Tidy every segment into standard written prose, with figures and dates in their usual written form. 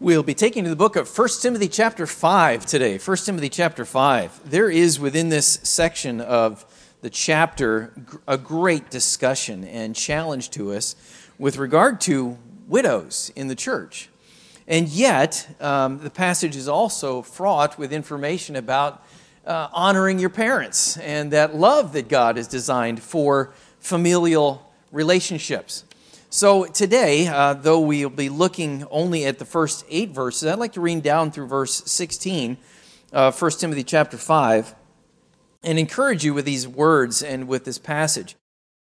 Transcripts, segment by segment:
We'll be taking to the book of 1 Timothy chapter 5 today. 1 Timothy chapter 5. There is within this section of the chapter a great discussion and challenge to us with regard to widows in the church. And yet, the passage is also fraught with information about honoring your parents and that love that God has designed for familial relationships. So today, though we'll be looking only at the first 8 verses, I'd like to read down through verse 16, 1 Timothy chapter 5, and encourage you with these words and with this passage.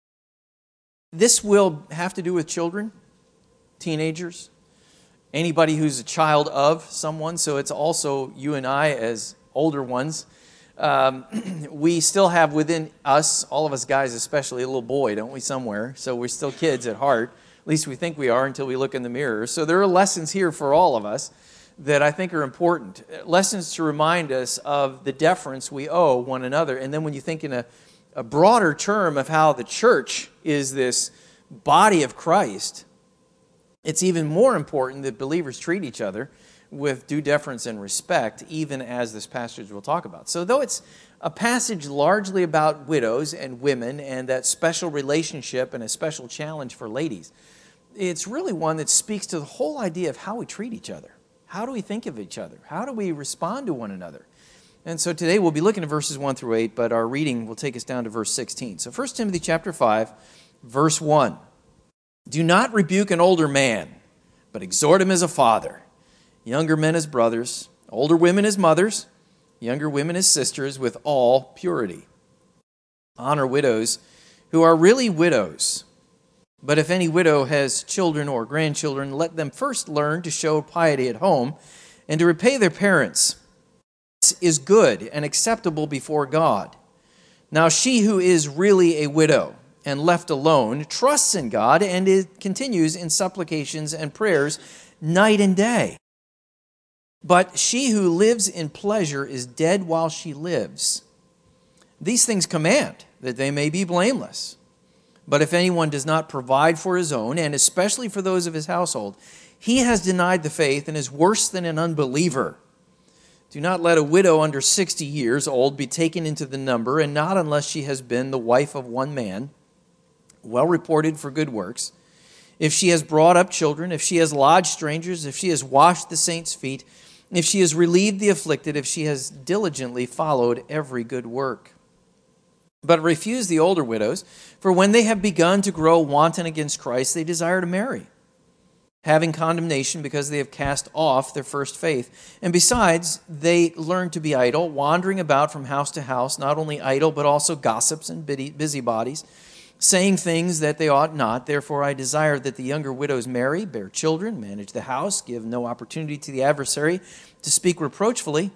This will have to do with children, teenagers, anybody who's a child of someone, so it's also you and I as older ones. We still have within us, all of us guys especially, a little boy, don't we, somewhere? So we're still kids at heart. At least we think we are until we look in the mirror. So there are lessons here for all of us that I think are important. Lessons to remind us of the deference we owe one another. And then when you think in a broader term of how the church is this body of Christ, it's even more important that believers treat each other with due deference and respect, even as this passage will talk about. So though it's a passage largely about widows and women and that special relationship and a special challenge for ladies, it's really one that speaks to the whole idea of how we treat each other. How do we think of each other? How do we respond to one another? And so today we'll be looking at verses 1 through 8, but our reading will take us down to verse 16. So 1 Timothy chapter 5, verse 1. Do not rebuke an older man, but exhort him as a father, younger men as brothers, older women as mothers, younger women as sisters, with all purity. Honor widows who are really widows. But if any widow has children or grandchildren, let them first learn to show piety at home and to repay their parents. This is good and acceptable before God. Now she who is really a widow and left alone trusts in God and continues in supplications and prayers night and day. But she who lives in pleasure is dead while she lives. These things command that they may be blameless. But if anyone does not provide for his own, and especially for those of his household, he has denied the faith and is worse than an unbeliever. Do not let a widow under 60 years old be taken into the number, and not unless she has been the wife of one man, well reported for good works. If she has brought up children, if she has lodged strangers, if she has washed the saints' feet, if she has relieved the afflicted, if she has diligently followed every good work. But refuse the older widows, for when they have begun to grow wanton against Christ, they desire to marry, having condemnation because they have cast off their first faith. And besides, they learn to be idle, wandering about from house to house, not only idle, but also gossips and busybodies, saying things that they ought not. Therefore I desire that the younger widows marry, bear children, manage the house, give no opportunity to the adversary to speak reproachfully,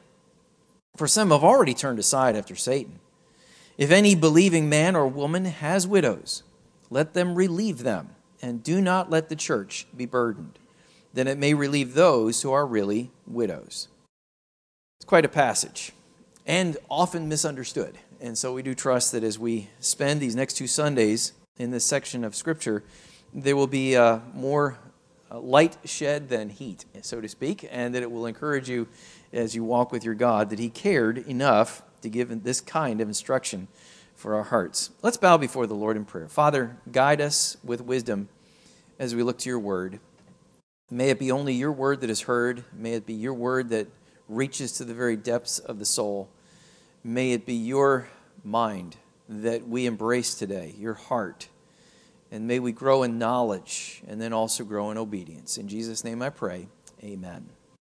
for some have already turned aside after Satan. If any believing man or woman has widows, let them relieve them, and do not let the church be burdened. Then it may relieve those who are really widows. It's quite a passage, and often misunderstood. And so we do trust that as we spend these next 2 Sundays in this section of Scripture, there will be more light shed than heat, so to speak, and that it will encourage you as you walk with your God that He cared enough to give this kind of instruction for our hearts. Let's bow before the Lord in prayer. Father, guide us with wisdom as we look to your word. May it be only your word that is heard. May it be your word that reaches to the very depths of the soul. May it be your mind that we embrace today, your heart. And may we grow in knowledge and then also grow in obedience. In Jesus' name I pray, amen.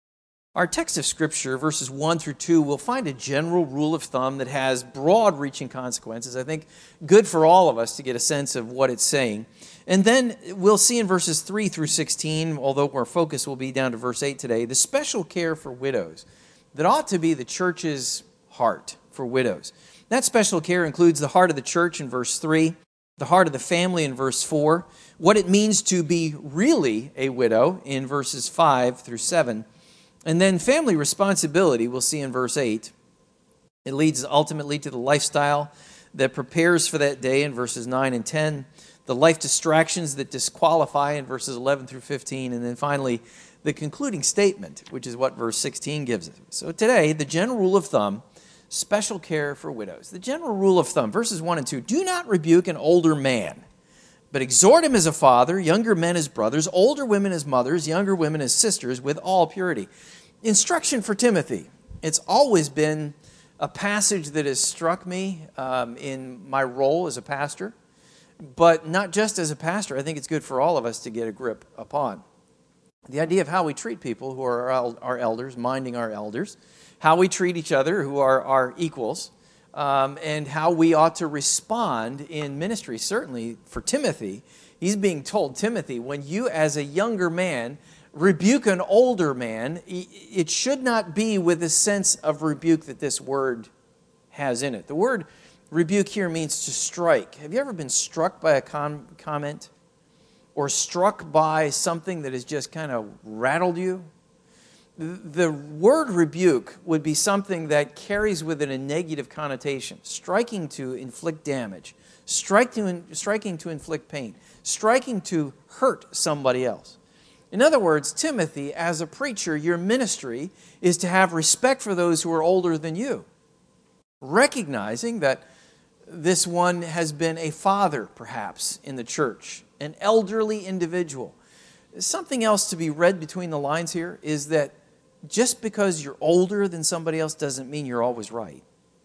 Our text of Scripture, verses 1 through 2, will find a general rule of thumb that has broad-reaching consequences. I think good for all of us to get a sense of what it's saying. And then we'll see in verses 3 through 16, although our focus will be down to verse 8 today, the special care for widows that ought to be the church's heart for widows. That special care includes the heart of the church in verse 3, the heart of the family in verse 4, what it means to be really a widow in verses 5 through 7, and then family responsibility, we'll see in verse 8. It leads ultimately to the lifestyle that prepares for that day in verses 9 and 10, the life distractions that disqualify in verses 11 through 15, and then finally the concluding statement, which is what verse 16 gives us. So today, the general rule of thumb, special care for widows. The general rule of thumb, verses 1 and 2, do not rebuke an older man, but exhort him as a father, younger men as brothers, older women as mothers, younger women as sisters, with all purity. Instruction for Timothy. It's always been a passage that has struck me in my role as a pastor, but not just as a pastor. I think it's good for all of us to get a grip upon. The idea of how we treat people who are our elders, minding our elders, how we treat each other who are our equals, and how we ought to respond in ministry. Certainly for Timothy, he's being told, Timothy, when you as a younger man rebuke an older man, it should not be with a sense of rebuke that this word has in it. The word rebuke here means to strike. Have you ever been struck by a comment? Or struck by something that has just kind of rattled you? The word rebuke would be something that carries with it a negative connotation. Striking to inflict damage. Striking to inflict pain. Striking to hurt somebody else. In other words, Timothy, as a preacher, your ministry is to have respect for those who are older than you. Recognizing that this one has been a father, perhaps, in the church, an elderly individual. Something else to be read between the lines here is that just because you're older than somebody else doesn't mean you're always right.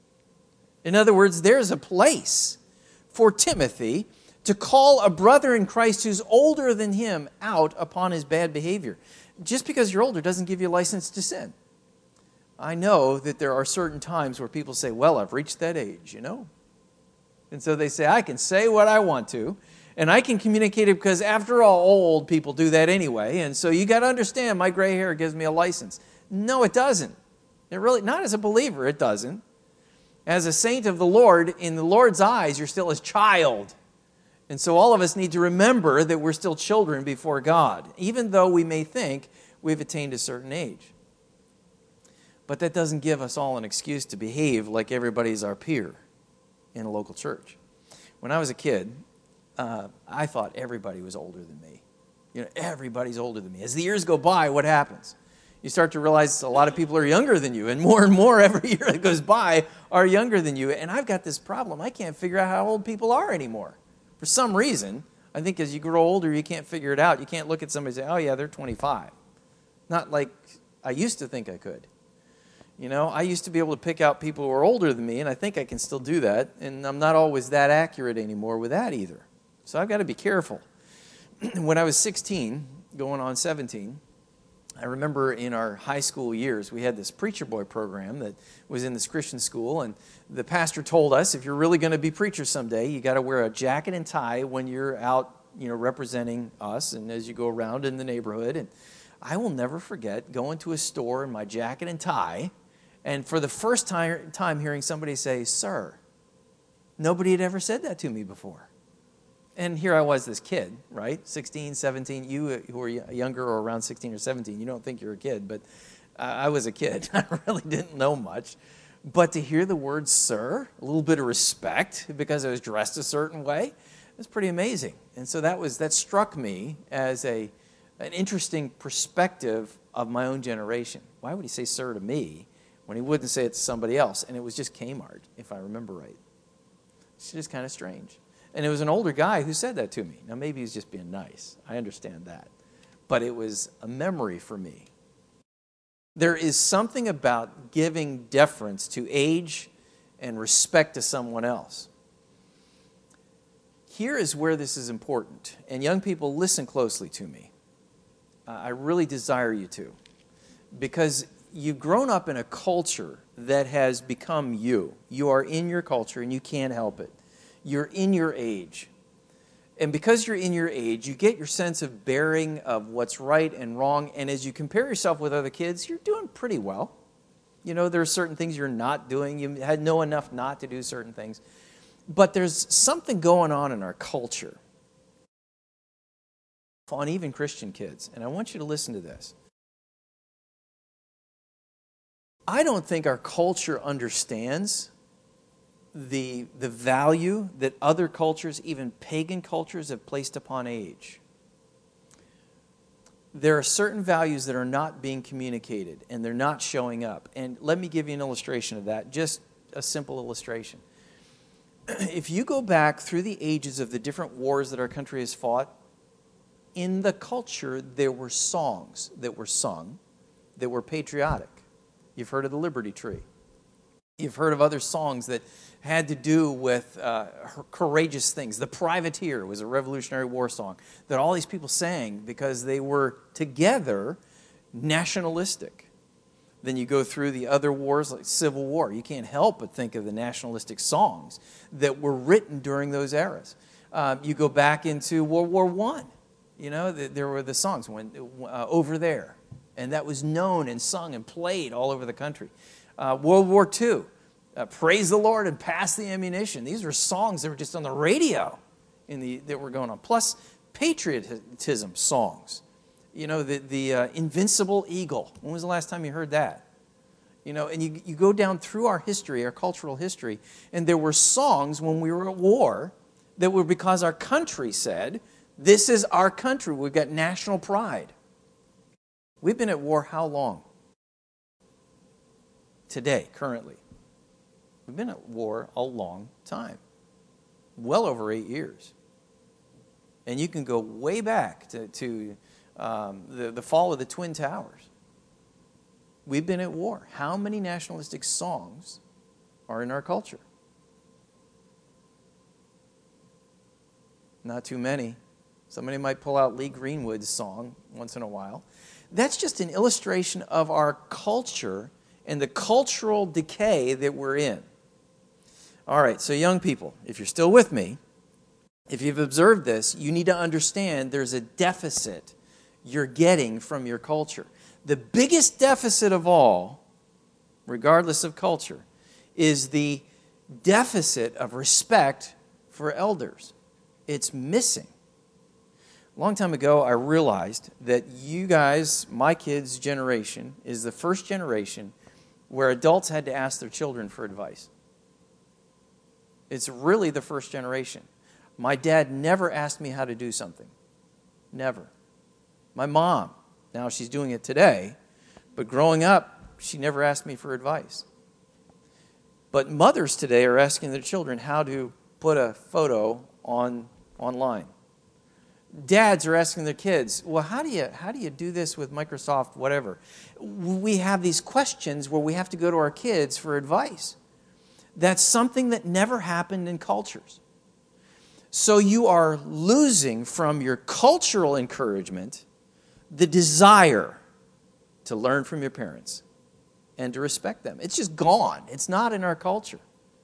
In other words, there's a place for Timothy to call a brother in Christ who's older than him out upon his bad behavior. Just because you're older doesn't give you a license to sin. I know that there are certain times where people say, well, I've reached that age, you know. And so they say, I can say what I want to, and I can communicate it because after all, old people do that anyway. And so you got to understand, my gray hair gives me a license. No, it doesn't. It really, not as a believer, it doesn't. As a saint of the Lord, in the Lord's eyes, you're still his child. And so all of us need to remember that we're still children before God, even though we may think we've attained a certain age. But that doesn't give us all an excuse to behave like everybody's our peer in a local church. When I was a kid, I thought everybody was older than me. You know, everybody's older than me. As the years go by, what happens? You start to realize a lot of people are younger than you, and more every year that goes by are younger than you. And I've got this problem. I can't figure out how old people are anymore. For some reason, I think as you grow older, you can't figure it out. You can't look at somebody and say, oh yeah, they're 25. Not like I used to think I could. You know, I used to be able to pick out people who are older than me, and I think I can still do that, and I'm not always that accurate anymore with that either. So I've got to be careful. When I was 16, going on 17, I remember in our high school years, we had this preacher boy program that was in this Christian school, and the pastor told us, if you're really going to be preachers someday, you got to wear a jacket and tie when you're out, you know, representing us, and as you go around in the neighborhood. And I will never forget going to a store in my jacket and tie, and for the first time hearing somebody say, sir. Nobody had ever said that to me before. And here I was, this kid, right? 16, 17. You who are younger or around 16 or 17, you don't think you're a kid, but I was a kid. I really didn't know much. But to hear the word sir, a little bit of respect because I was dressed a certain way, it was pretty amazing. And so that struck me as an interesting perspective of my own generation. Why would he say sir to me when he wouldn't say it to somebody else? And it was just Kmart, if I remember right. It's just kind of strange. And it was an older guy who said that to me. Now, maybe he's just being nice. I understand that. But it was a memory for me. There is something about giving deference to age and respect to someone else. Here is where this is important. And young people, listen closely to me. I really desire you to. Because you've grown up in a culture that has become you. You are in your culture and you can't help it. You're in your age. And because you're in your age, you get your sense of bearing of what's right and wrong. And as you compare yourself with other kids, you're doing pretty well. You know, there are certain things you're not doing. You know enough not to do certain things. But there's something going on in our culture, on even Christian kids. And I want you to listen to this. I don't think our culture understands the value that other cultures, even pagan cultures, have placed upon age. There are certain values that are not being communicated, and they're not showing up. And let me give you an illustration of that, just a simple illustration. If you go back through the ages of the different wars that our country has fought, in the culture there were songs that were sung that were patriotic. You've heard of the Liberty Tree. You've heard of other songs that had to do with courageous things. The Privateer was a Revolutionary War song that all these people sang because they were together nationalistic. Then you go through the other wars like Civil War. You can't help but think of the nationalistic songs that were written during those eras. You go back into World War I. You know, there were the songs Over There. And that was known and sung and played all over the country. World War II, Praise the Lord and Pass the Ammunition. These were songs that were just on the radio that were going on. Plus, patriotism songs. You know, the Invincible Eagle. When was the last time you heard that? You know, and you go down through our history, our cultural history, and there were songs when we were at war that were because our country said, this is our country. We've got national pride. We've been at war how long? Today, currently. We've been at war a long time. Well over 8 years. And you can go way back to the fall of the Twin Towers. We've been at war. How many nationalistic songs are in our culture? Not too many. Somebody might pull out Lee Greenwood's song once in a while. That's just an illustration of our culture and the cultural decay that we're in. All right, so young people, if you're still with me, if you've observed this, you need to understand there's a deficit you're getting from your culture. The biggest deficit of all, regardless of culture, is the deficit of respect for elders. It's missing. A long time ago, I realized that you guys, my kids' generation, is the first generation where adults had to ask their children for advice. It's really the first generation. My dad never asked me how to do something. Never. My mom, now she's doing it today, but growing up, she never asked me for advice. But mothers today are asking their children how to put a photo online. Dads are asking their kids, well, how do you do this with Microsoft, whatever? We have these questions where we have to go to our kids for advice. That's something that never happened in cultures. So you are losing from your cultural encouragement the desire to learn from your parents and to respect them. It's just gone. It's not in our culture.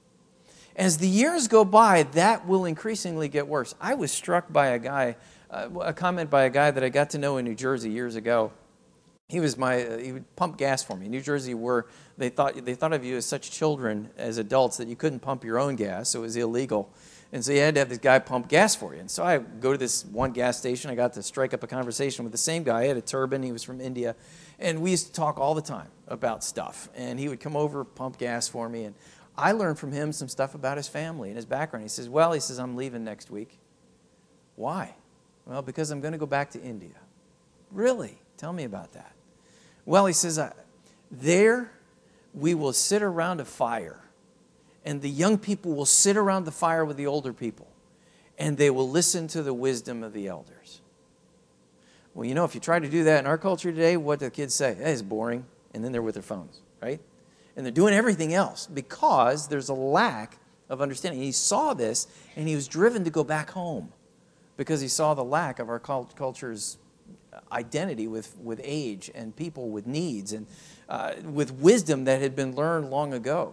As the years go by, that will increasingly get worse. I was struck by a comment by a guy that I got to know in New Jersey years ago. He would pump gas for me. In New Jersey, where they thought of you as such children, as adults, that you couldn't pump your own gas, so it was illegal. And so you had to have this guy pump gas for you. And so I go to this one gas station. I got to strike up a conversation with the same guy. He had a turban. He was from India. And we used to talk all the time about stuff. And he would come over, pump gas for me. And I learned from him some stuff about his family and his background. He says, I'm leaving next week. Why? Well, because I'm going to go back to India. Really? Tell me about that. Well, he says, there we will sit around a fire, and the young people will sit around the fire with the older people, and they will listen to the wisdom of the elders. Well, you know, if you try to do that in our culture today, what do the kids say? Hey, it's boring. And then they're with their phones, right? And they're doing everything else because there's a lack of understanding. He saw this, and he was driven to go back home because he saw the lack of our culture's identity with age and people with needs and with wisdom that had been learned long ago.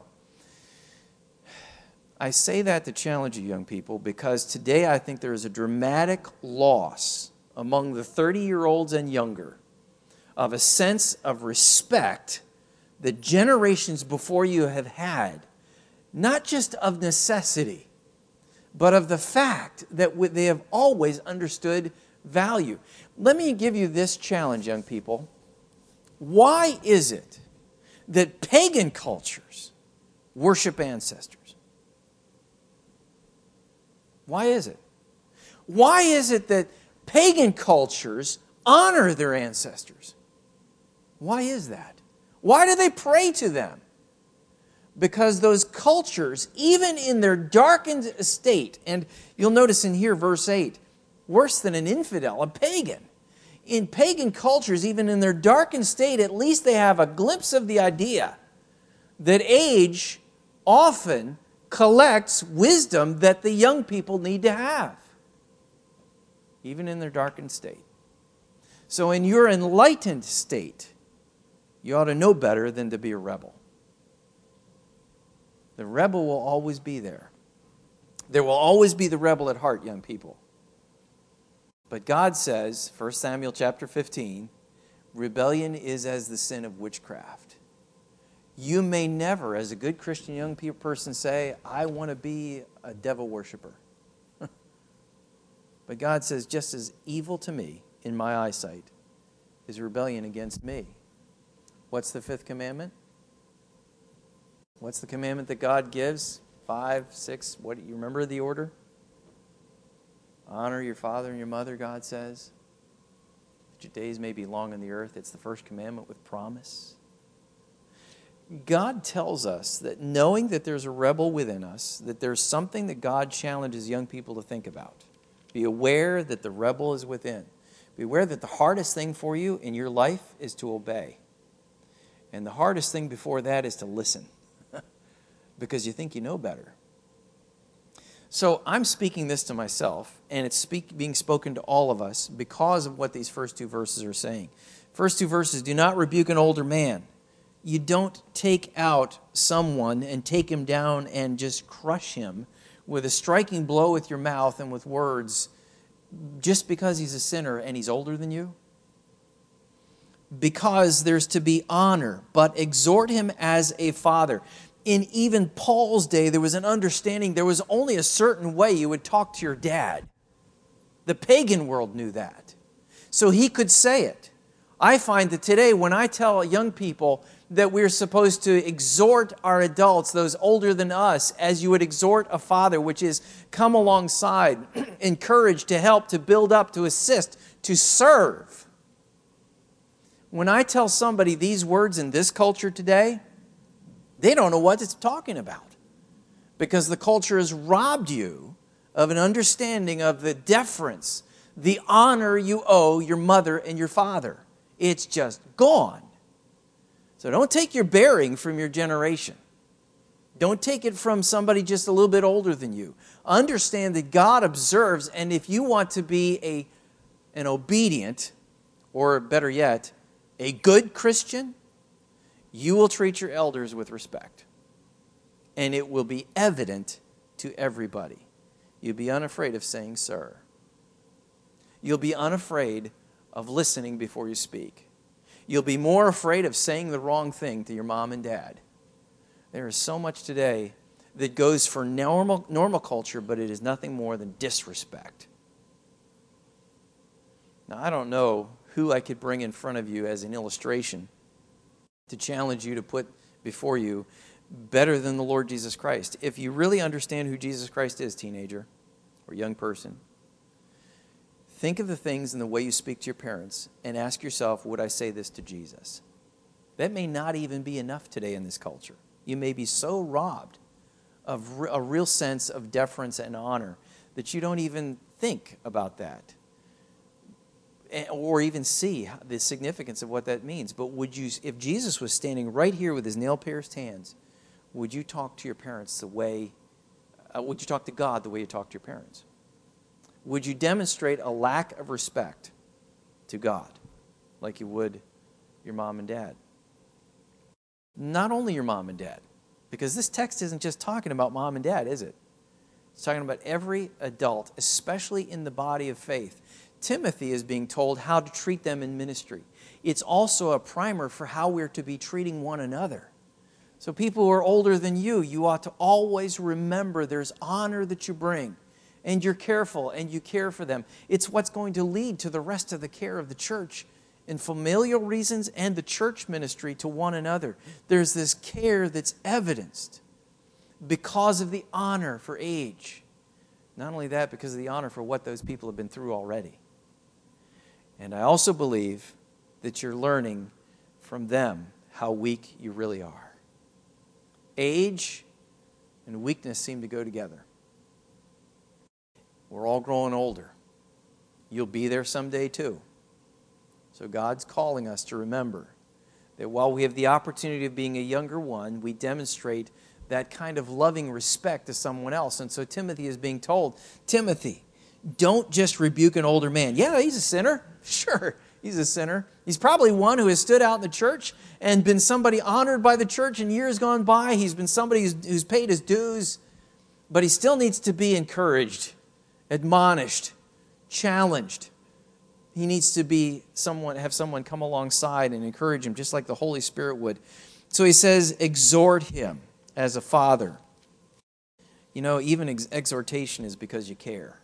I say that to challenge you, young people, because today I think there is a dramatic loss among the 30-year-olds and younger of a sense of respect that generations before you have had, not just of necessity, but of the fact that they have always understood value. Let me give you this challenge, young people. Why is it that pagan cultures worship ancestors? Why is it? Why is it that pagan cultures honor their ancestors? Why is that? Why do they pray to them? Because those cultures, even in their darkened state, and you'll notice in here, verse 8, worse than an infidel, a pagan. In pagan cultures, even in their darkened state, at least they have a glimpse of the idea that age often collects wisdom that the young people need to have, even in their darkened state. So in your enlightened state, you ought to know better than to be a rebel. The rebel will always be there. There will always be the rebel at heart, young people. But God says, 1 Samuel chapter 15, rebellion is as the sin of witchcraft. You may never, as a good Christian young person, say, I want to be a devil worshiper. But God says, just as evil to me in my eyesight is rebellion against me. What's the fifth commandment? What's the commandment that God gives? 5, 6, what, you remember the order? Honor your father and your mother, God says, that your days may be long on the earth. It's the first commandment with promise. God tells us that knowing that there's a rebel within us, that there's something that God challenges young people to think about. Be aware that the rebel is within. Be aware that the hardest thing for you in your life is to obey. And the hardest thing before that is to listen. Because you think you know better. So I'm speaking this to myself, and it's being spoken to all of us because of what these first two verses are saying. First two verses, do not rebuke an older man. You don't take out someone and take him down and just crush him with a striking blow with your mouth and with words just because he's a sinner and he's older than you. Because there's to be honor, but exhort him as a father. In even Paul's day, there was an understanding there was only a certain way you would talk to your dad. The pagan world knew that. So he could say it. I find that today when I tell young people that we're supposed to exhort our adults, those older than us, as you would exhort a father, which is come alongside, encourage, to help, to build up, to assist, to serve. When I tell somebody these words in this culture today, they don't know what it's talking about because the culture has robbed you of an understanding of the deference, the honor you owe your mother and your father. It's just gone. So don't take your bearing from your generation. Don't take it from somebody just a little bit older than you. Understand that God observes, and if you want to be an obedient, or better yet, a good Christian, you will treat your elders with respect. And it will be evident to everybody. You'll be unafraid of saying, sir. You'll be unafraid of listening before you speak. You'll be more afraid of saying the wrong thing to your mom and dad. There is so much today that goes for normal culture, but it is nothing more than disrespect. Now, I don't know who I could bring in front of you as an illustration to challenge you to put before you better than the Lord Jesus Christ. If you really understand who Jesus Christ is, teenager or young person, think of the things and the way you speak to your parents and ask yourself, would I say this to Jesus? That may not even be enough today in this culture. You may be so robbed of a real sense of deference and honor that you don't even think about that or even see the significance of what that means. But would you, if Jesus was standing right here with his nail-pierced hands, would you talk to your parents the way, would you talk to God the way you talk to your parents? Would you demonstrate a lack of respect to God like you would your mom and dad? Not only your mom and dad, because this text isn't just talking about mom and dad, is it? It's talking about every adult, especially in the body of faith. Timothy is being told how to treat them in ministry. It's also a primer for how we're to be treating one another. So people who are older than you ought to always remember there's honor that you bring. And you're careful and you care for them. It's what's going to lead to the rest of the care of the church in familial reasons and the church ministry to one another. There's this care that's evidenced because of the honor for age. Not only that, because of the honor for what those people have been through already. And I also believe that you're learning from them how weak you really are. Age and weakness seem to go together. We're all growing older. You'll be there someday too. So God's calling us to remember that while we have the opportunity of being a younger one, we demonstrate that kind of loving respect to someone else. And so Timothy is being told, Timothy, don't just rebuke an older man. Yeah, he's a sinner. Sure, he's a sinner. He's probably one who has stood out in the church and been somebody honored by the church in years gone by. He's been somebody who's paid his dues. But he still needs to be encouraged, admonished, challenged. He needs to have someone come alongside and encourage him, just like the Holy Spirit would. So he says, exhort him as a father. You know, even exhortation is because you care.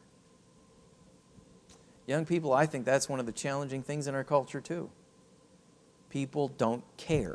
Young people, I think that's one of the challenging things in our culture too. People don't care.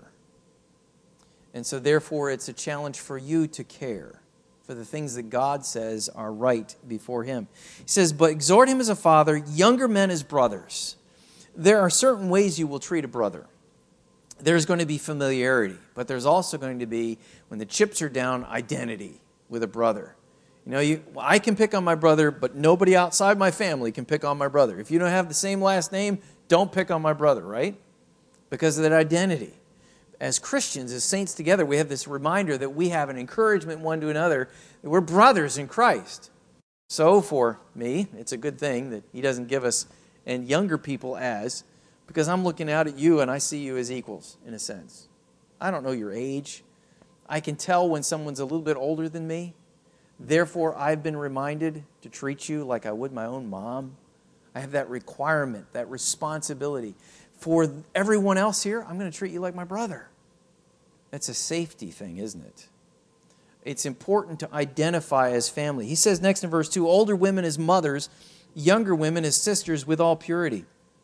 And so therefore it's a challenge for you to care for the things that God says are right before him. He says, but exhort him as a father, younger men as brothers. There are certain ways you will treat a brother. There's going to be familiarity, but there's also going to be, when the chips are down, identity with a brother. You know, I can pick on my brother, but nobody outside my family can pick on my brother. If you don't have the same last name, don't pick on my brother, right? Because of that identity. As Christians, as saints together, we have this reminder that we have an encouragement one to another, that we're brothers in Christ. So for me, it's a good thing that he doesn't give us, and younger people because I'm looking out at you and I see you as equals, in a sense. I don't know your age. I can tell when someone's a little bit older than me. Therefore, I've been reminded to treat you like I would my own mom. I have that requirement, that responsibility. For everyone else here, I'm going to treat you like my brother. That's a safety thing, isn't it? It's important to identify as family. He says next in verse 2, older women as mothers, younger women as sisters with all purity.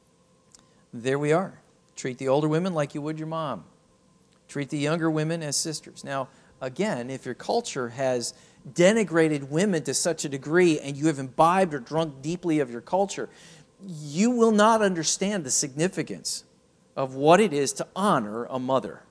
There we are. Treat the older women like you would your mom. Treat the younger women as sisters. Now, again, if your culture has denigrated women to such a degree and you have imbibed or drunk deeply of your culture, you will not understand the significance of what it is to honor a mother.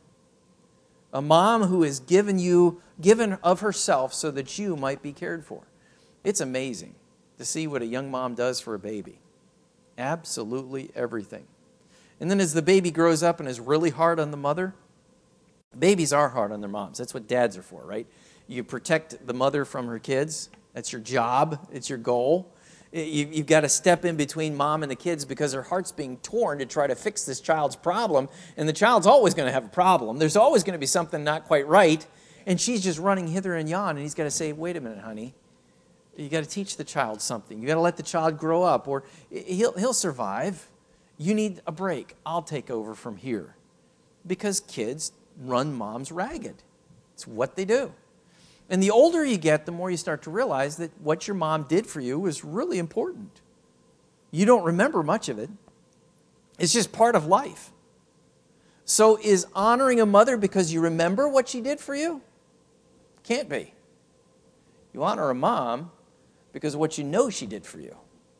A mom who has given of herself so that you might be cared for. It's amazing to see what a young mom does for a baby. Absolutely everything. And then as the baby grows up and is really hard on the mother, babies are hard on their moms. That's what dads are for, right? You protect the mother from her kids. That's your job. It's your goal. You've got to step in between mom and the kids because her heart's being torn to try to fix this child's problem. And the child's always going to have a problem. There's always going to be something not quite right. And she's just running hither and yon. And he's got to say, wait a minute, honey. You got to teach the child something. You got to let the child grow up or he'll survive. You need a break. I'll take over from here. Because kids run moms ragged. It's what they do. And the older you get, the more you start to realize that what your mom did for you was really important. You don't remember much of it. It's just part of life. So is honoring a mother because you remember what she did for you? Can't be. You honor a mom because of what you know she did for you.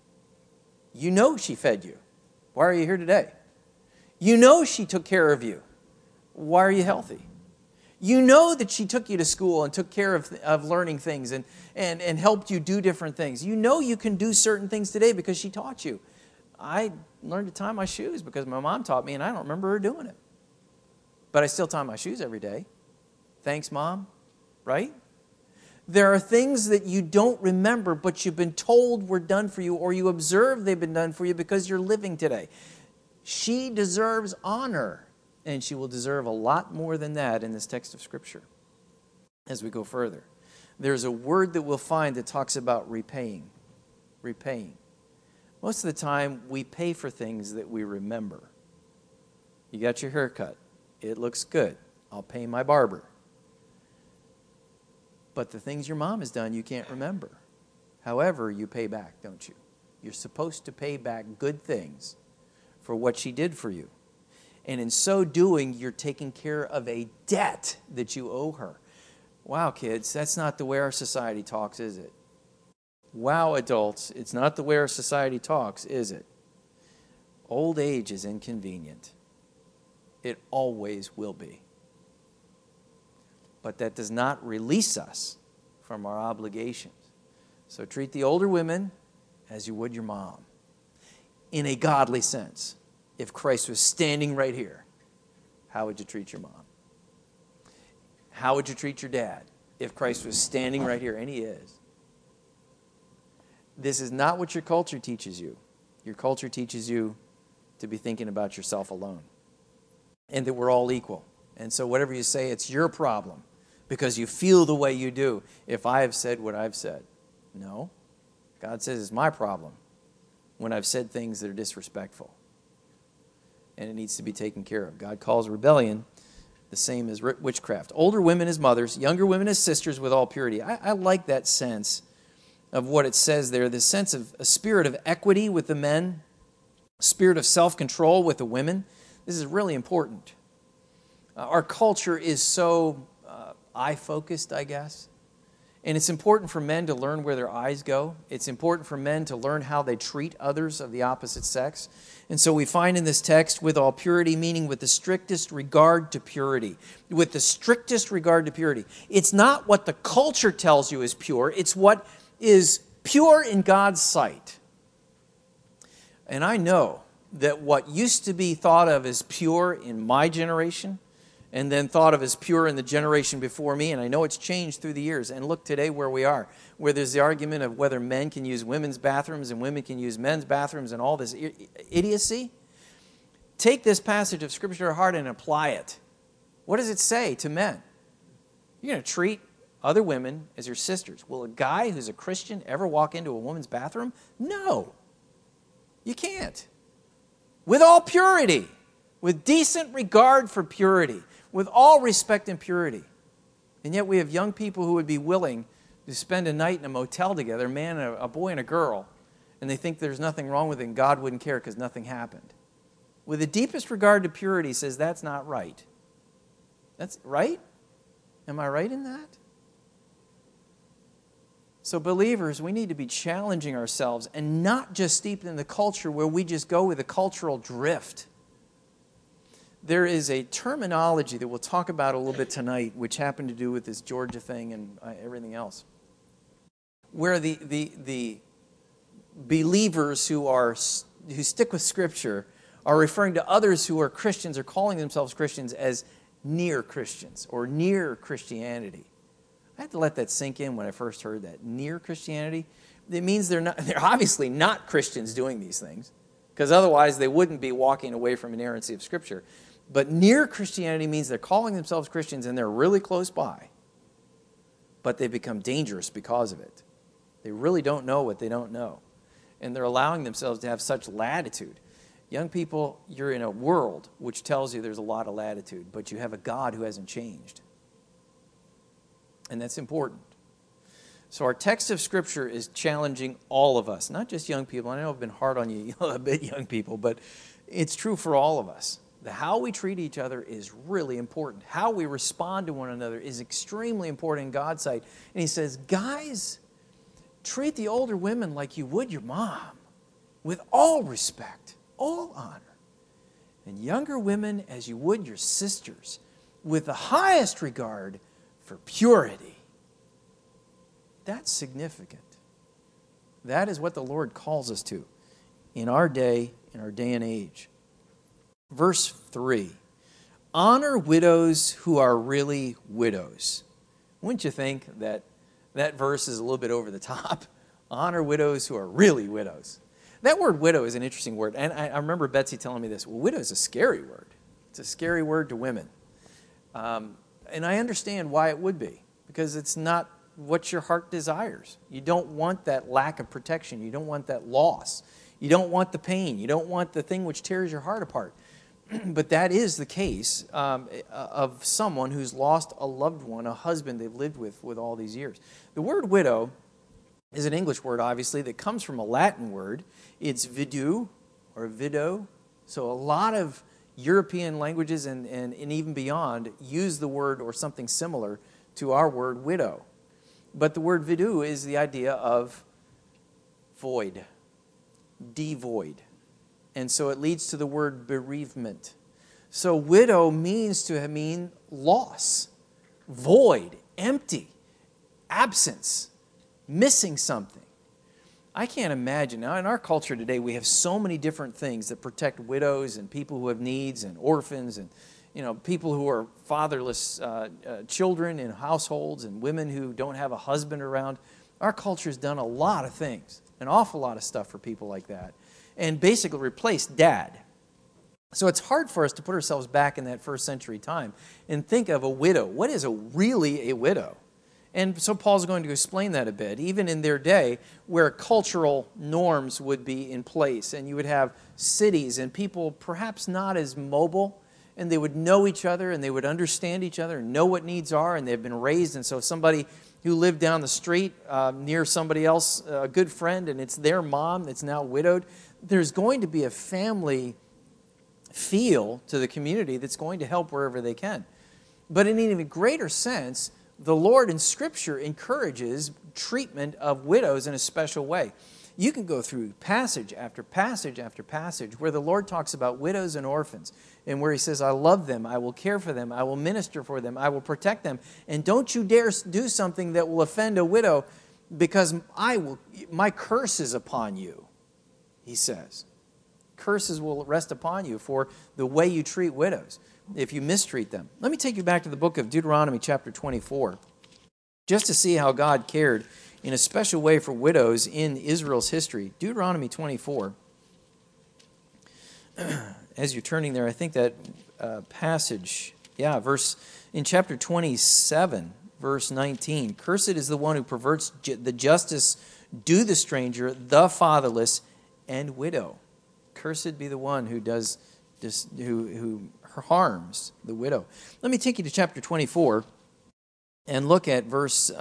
You know she fed you. Why are you here today? You know she took care of you. Why are you healthy? You know that she took you to school and took care of learning things and helped you do different things. You know you can do certain things today because she taught you. I learned to tie my shoes because my mom taught me and I don't remember her doing it. But I still tie my shoes every day. Thanks, Mom. Right? There are things that you don't remember but you've been told were done for you or you observe they've been done for you because you're living today. She deserves honor. And she will deserve a lot more than that in this text of Scripture. As we go further, there's a word that we'll find that talks about repaying. Repaying. Most of the time, we pay for things that we remember. You got your hair cut. It looks good. I'll pay my barber. But the things your mom has done, you can't remember. However, you pay back, don't you? You're supposed to pay back good things for what she did for you. And in so doing, you're taking care of a debt that you owe her. Wow, kids, that's not the way our society talks, is it? Wow, adults, it's not the way our society talks, is it? Old age is inconvenient. It always will be. But that does not release us from our obligations. So treat the older women as you would your mom. In a godly sense. If Christ was standing right here, how would you treat your mom? How would you treat your dad if Christ was standing right here? And he is. This is not what your culture teaches you. Your culture teaches you to be thinking about yourself alone. And that we're all equal. And so whatever you say, it's your problem. Because you feel the way you do if I have said what I've said. No. God says it's my problem when I've said things that are disrespectful. And it needs to be taken care of. God calls rebellion the same as witchcraft. Older women as mothers, younger women as sisters with all purity. I like that sense of what it says there, this sense of a spirit of equity with the men, a spirit of self-control with the women. This is really important. Our culture is so eye-focused, I guess. And it's important for men to learn where their eyes go. It's important for men to learn how they treat others of the opposite sex. And so we find in this text, with all purity, meaning with the strictest regard to purity. With the strictest regard to purity. It's not what the culture tells you is pure. It's what is pure in God's sight. And I know that what used to be thought of as pure in my generation and then thought of as pure in the generation before me, and I know it's changed through the years. And look today where we are, where there's the argument of whether men can use women's bathrooms and women can use men's bathrooms and all this idiocy. Take this passage of Scripture to heart and apply it. What does it say to men? You're going to treat other women as your sisters. Will a guy who's a Christian ever walk into a woman's bathroom? No. You can't. With all purity, with decent regard for purity, with all respect and purity. And yet we have young people who would be willing to spend a night in a motel together, a boy and a girl, and they think there's nothing wrong with it and God wouldn't care because nothing happened. With the deepest regard to purity says that's not right. That's right? Am I right in that? So believers, we need to be challenging ourselves and not just steeped in the culture where we just go with a cultural drift. There is a terminology that we'll talk about a little bit tonight, which happened to do with this Georgia thing and everything else, where the believers who stick with Scripture are referring to others who are Christians or calling themselves Christians as near Christians or near Christianity. I had to let that sink in when I first heard that. Near Christianity? It means they're obviously not Christians doing these things, because otherwise they wouldn't be walking away from inerrancy of Scripture. But near Christianity means they're calling themselves Christians and they're really close by, but they become dangerous because of it. They really don't know what they don't know. And they're allowing themselves to have such latitude. Young people, you're in a world which tells you there's a lot of latitude, but you have a God who hasn't changed. And that's important. So our text of Scripture is challenging all of us, not just young people. I know I've been hard on you a bit, young people, but it's true for all of us. How we treat each other is really important. How we respond to one another is extremely important in God's sight. And he says, guys, treat the older women like you would your mom, with all respect, all honor. And younger women as you would your sisters, with the highest regard for purity. That's significant. That is what the Lord calls us to in our day and age. Verse 3, honor widows who are really widows. Wouldn't you think that verse is a little bit over the top? Honor widows who are really widows. That word widow is an interesting word. And I remember Betsy telling me this. Well, widow is a scary word. It's a scary word to women. And I understand why it would be, because it's not what your heart desires. You don't want that lack of protection. You don't want that loss. You don't want the pain. You don't want the thing which tears your heart apart. But that is the case of someone who's lost a loved one, a husband they've lived with all these years. The word widow is an English word, obviously, that comes from a Latin word. It's vidu or vido. So a lot of European languages and even beyond use the word or something similar to our word widow. But the word vidu is the idea of void, devoid. And so it leads to the word bereavement. So widow means to mean loss, void, empty, absence, missing something. I can't imagine. Now, in our culture today, we have so many different things that protect widows and people who have needs and orphans and people who are fatherless children in households and women who don't have a husband around. Our culture has done a lot of things, an awful lot of stuff for people like that, and basically replaced dad. So it's hard for us to put ourselves back in that first century time and think of a widow. What is really a widow? And so Paul's going to explain that a bit, even in their day where cultural norms would be in place, and you would have cities and people perhaps not as mobile, and they would know each other and they would understand each other and know what needs are, and they've been raised. And so somebody who lived down the street near somebody else, a good friend, and it's their mom that's now widowed, there's going to be a family feel to the community that's going to help wherever they can. But in an even greater sense, the Lord in Scripture encourages treatment of widows in a special way. You can go through passage after passage after passage where the Lord talks about widows and orphans, and where he says, I love them, I will care for them, I will minister for them, I will protect them, and don't you dare do something that will offend a widow, because my curse is upon you, he says. Curses will rest upon you for the way you treat widows if you mistreat them. Let me take you back to the book of Deuteronomy chapter 24, just to see how God cared in a special way for widows in Israel's history. Deuteronomy 24. As you're turning there, I think that passage, in chapter 27, verse 19, cursed is the one who perverts the justice due the stranger, the fatherless, and widow. Cursed be the one who does this, who harms the widow. Let me take you to chapter 24 and look at verse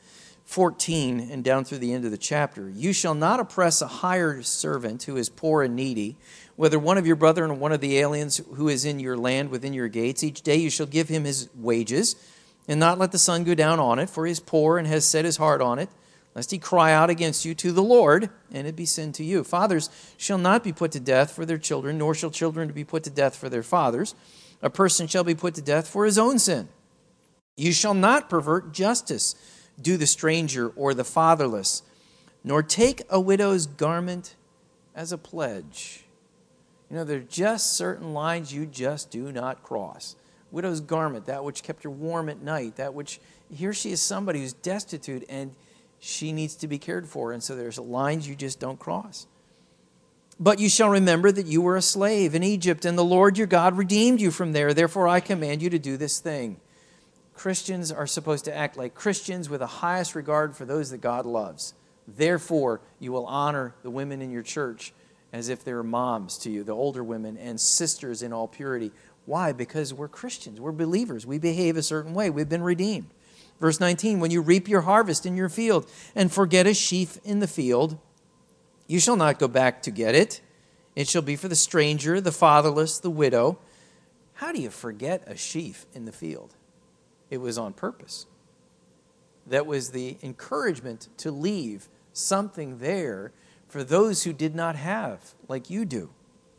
14 and down through the end of the chapter. You shall not oppress a hired servant who is poor and needy, whether one of your brethren or one of the aliens who is in your land within your gates. Each day you shall give him his wages, and not let the sun go down on it, for he is poor and has set his heart on it, lest he cry out against you to the Lord, and it be sin to you. Fathers shall not be put to death for their children, nor shall children be put to death for their fathers. A person shall be put to death for his own sin. You shall not pervert justice, do the stranger or the fatherless, nor take a widow's garment as a pledge. There are just certain lines you just do not cross. Widow's garment, that which kept her warm at night, that which, here she is somebody who's destitute and she needs to be cared for, and so there's lines you just don't cross. But you shall remember that you were a slave in Egypt, and the Lord your God redeemed you from there. Therefore I command you to do this thing. Christians are supposed to act like Christians with the highest regard for those that God loves. Therefore, you will honor the women in your church as if they're moms to you, the older women, and sisters in all purity. Why? Because we're Christians. We're believers. We behave a certain way. We've been redeemed. Verse 19, when you reap your harvest in your field and forget a sheaf in the field, you shall not go back to get it. It shall be for the stranger, the fatherless, the widow. How do you forget a sheaf in the field? It was on purpose. That was the encouragement to leave something there for those who did not have, like you do.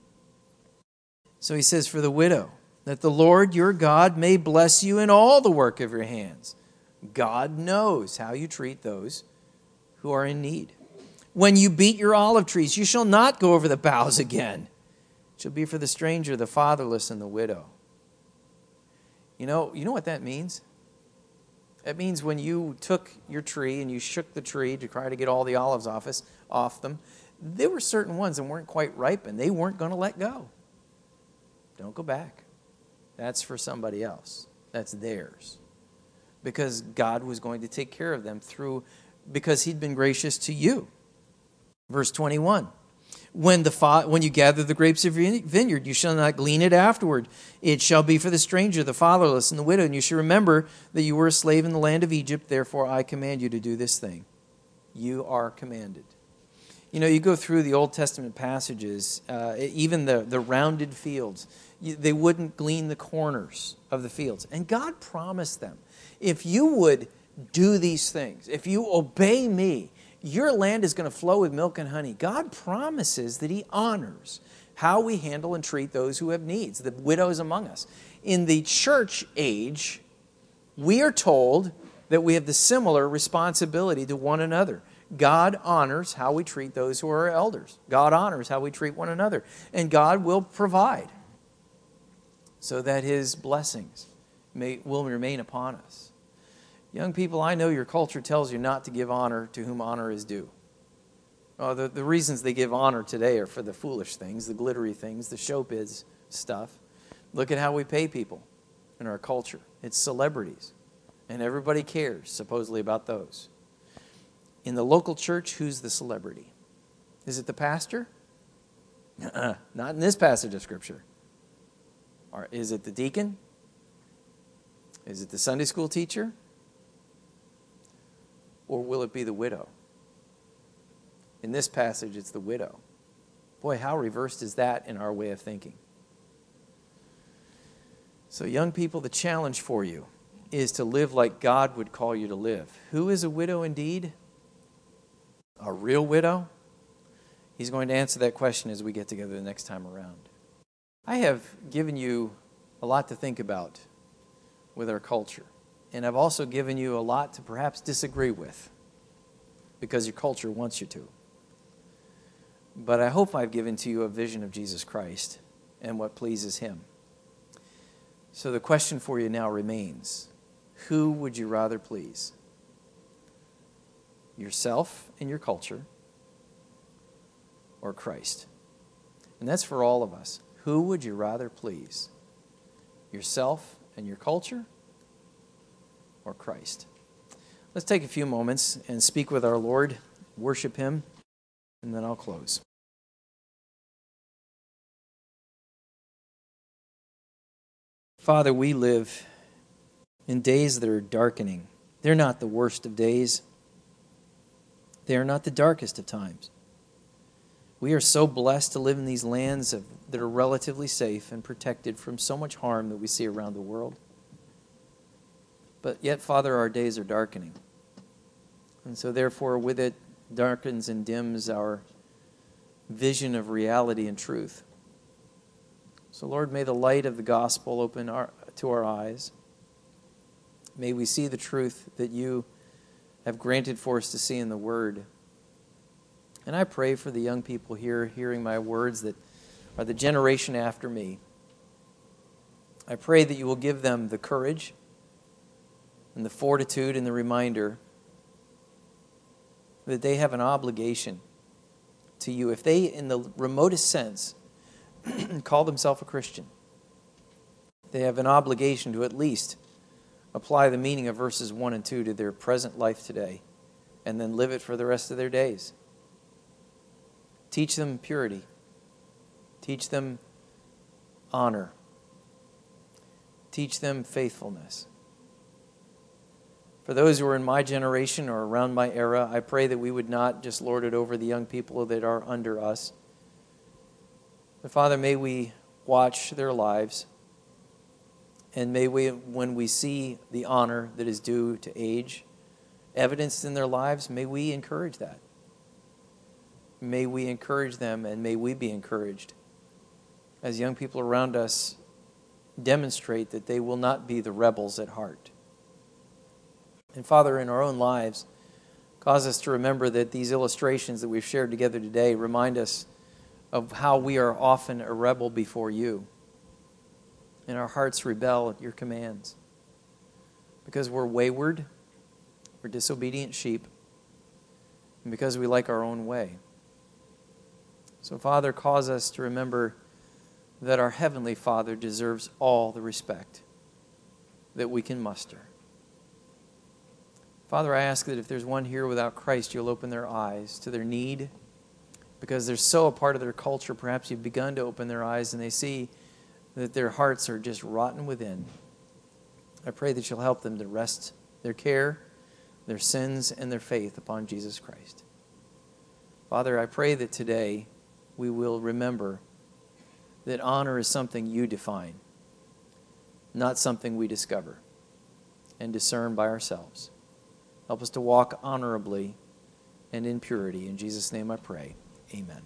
So he says, for the widow, that the Lord your God may bless you in all the work of your hands. God knows how you treat those who are in need. When you beat your olive trees, you shall not go over the boughs again. It shall be for the stranger, the fatherless, and the widow. You know what that means? That means when you took your tree and you shook the tree to try to get all the olives off them, there were certain ones that weren't quite ripe and they weren't going to let go. Don't go back. That's for somebody else. That's theirs. Because God was going to take care of them because he'd been gracious to you. Verse 21. When you gather the grapes of your vineyard, you shall not glean it afterward. It shall be for the stranger, the fatherless, and the widow. And you shall remember that you were a slave in the land of Egypt. Therefore, I command you to do this thing. You are commanded. You go through the Old Testament passages, even the rounded fields. They wouldn't glean the corners of the fields. And God promised them, if you would do these things, if you obey me, Your land is going to flow with milk and honey. God promises that he honors how we handle and treat those who have needs, the widows among us. In the church age, we are told that we have the similar responsibility to one another. God honors how we treat those who are elders. God honors how we treat one another. And God will provide so that his blessings will remain upon us. Young people, I know your culture tells you not to give honor to whom honor is due. The reasons they give honor today are for the foolish things, the glittery things, the showbiz stuff. Look at how we pay people in our culture. It's celebrities. And everybody cares, supposedly, about those. In the local church, who's the celebrity? Is it the pastor? Not in this passage of Scripture. Or is it the deacon? Is it the Sunday school teacher? Or will it be the widow? In this passage, it's the widow. Boy, how reversed is that in our way of thinking? So, young people, the challenge for you is to live like God would call you to live. Who is a widow indeed? A real widow? He's going to answer that question as we get together the next time around. I have given you a lot to think about with our culture. And I've also given you a lot to perhaps disagree with because your culture wants you to. But I hope I've given to you a vision of Jesus Christ and what pleases him. So the question for you now remains, who would you rather please? Yourself and your culture, or Christ? And that's for all of us. Who would you rather please? Yourself and your culture, or Christ? Let's take a few moments and speak with our Lord, worship him, and then I'll close. Father, we live in days that are darkening. They're not the worst of days. They are not the darkest of times. We are so blessed to live in these lands that are relatively safe and protected from so much harm that we see around the world. But yet, Father, our days are darkening. And so therefore, with it, darkens and dims our vision of reality and truth. So Lord, may the light of the gospel open to our eyes. May we see the truth that you have granted for us to see in the Word. And I pray for the young people here hearing my words that are the generation after me. I pray that you will give them the courage and the fortitude and the reminder that they have an obligation to you. If they, in the remotest sense, call themselves a Christian, they have an obligation to at least apply the meaning of verses 1 and 2 to their present life today and then live it for the rest of their days. Teach them purity. Teach them honor. Teach them faithfulness. For those who are in my generation or around my era, I pray that we would not just lord it over the young people that are under us. But Father, may we watch their lives, and may we, when we see the honor that is due to age evidenced in their lives, may we encourage that. May we encourage them, and may we be encouraged as young people around us demonstrate that they will not be the rebels at heart. And Father, in our own lives, cause us to remember that these illustrations that we've shared together today remind us of how we are often a rebel before you, and our hearts rebel at your commands because we're wayward, we're disobedient sheep, and because we like our own way. So, Father, cause us to remember that our Heavenly Father deserves all the respect that we can muster. Father, I ask that if there's one here without Christ, you'll open their eyes to their need, because they're so a part of their culture. Perhaps you've begun to open their eyes and they see that their hearts are just rotten within. I pray that you'll help them to rest their care, their sins, and their faith upon Jesus Christ. Father, I pray that today we will remember that honor is something you define, not something we discover and discern by ourselves. Help us to walk honorably and in purity. In Jesus' name I pray. Amen.